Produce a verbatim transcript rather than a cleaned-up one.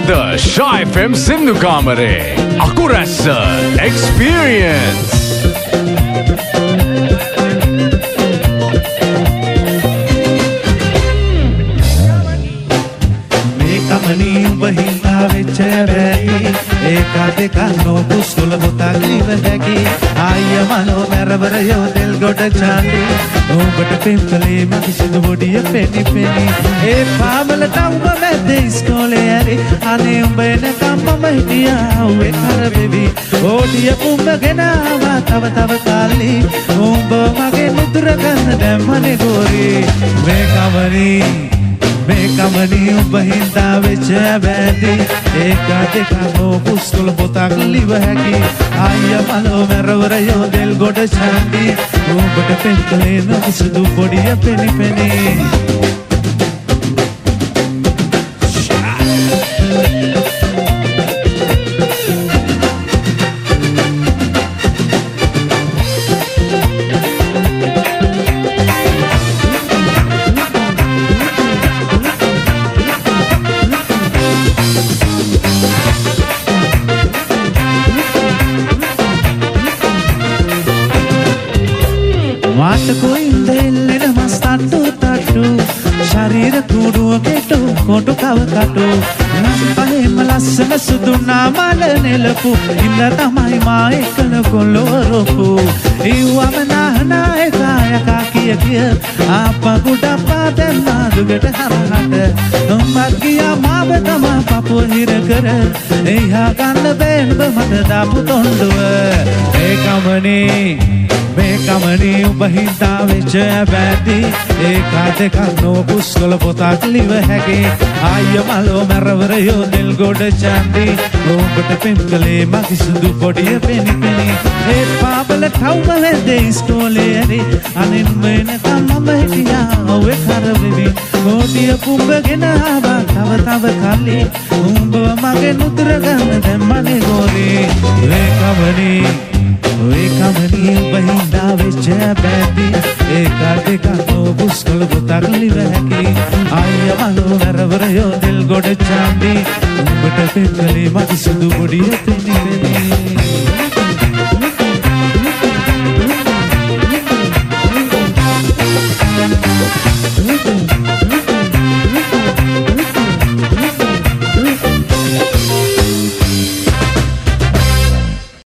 අද Shy F M සින්දු කාමරේ අකුරැස්ස experience. මේකමනි උඹ හිනා වෙච්ච බැරි ඒක දෙක නොකුසුල පොතක් ලිව හැකි ආය මනෝ මරවර යෝදෙල් ගොඩ චාලි ඔබට පෙම්කලේ මකිසිදු බොඩිය පෙනි පෙනි ඒ පාවලට උඹ මැද ඉස්කෝලේ ඇරි අනේ උඹ එනකම් මම හිටියා උවේ කරබෙවි ඕඩිය උඹ ගෙනාවා තව තව කාලි උඹ මගේ මුදුර ගන්න දැම්මනේ ගෝරි මේකමනි මේකමනි උඹ හින්දා වෙච්ච බැඳි ඒක දෙක නොකුස්තුල පොතක් ලිව හැකි ආය මලෝ මරවර යෝදෙල් ගොඩ චාන්දි උඹට පෙන්කලේ නොකිසුදු පොඩිය පෙනි පෙනි කොටු කව කටු නම් පහෙම ලස්සන සුදු නාමල නෙලපු ඉන්න තමයි මා එකල කොළොරපු ඉවම නානා එකයකා කිය කිය ආපගුඩ පාදෙන්නා දුගට හරහට නොම්බත් ගියා මාව තමා පපුව හිර කර එහා ගන්න බෑන්බ මට දාපු තොණ්ඩුව ඒකමනේ මේකමනි උඹ හින්දා වෙච්ච බැඳි ඒක දෙක නොකුස්වල පොතක් ලිව හැකි ආය මලෝ මරවර යෝදෙල් ගොඩ චාන්දි උඹට පෙම්කලේ මකිසුදු පොඩිය පෙනි පෙනි ඒ පාබල තවුමලෙන්ද ඉස්කෝලේ ඇරි අනින් වෙනකම් මම හිටියා ඔවේ කරවෙවි ගෝඩිය පුඹ ගෙනාවා තව තව කල්ලි උඹ මගේ නුදුර ගන්න දැම්මනේ ගෝරි මේකමනි ඒකමනි උඹ හින්දා වෙච්ච බැඳි ඒක දෙක නොකුස්වල පොතක් ලිව හැකි ආය මලෝ මරවර යෝදෙල් ගොඩ චාන්දි උඹට පෙම්කලේ මකිසුදු පොඩිය පෙනි පෙනි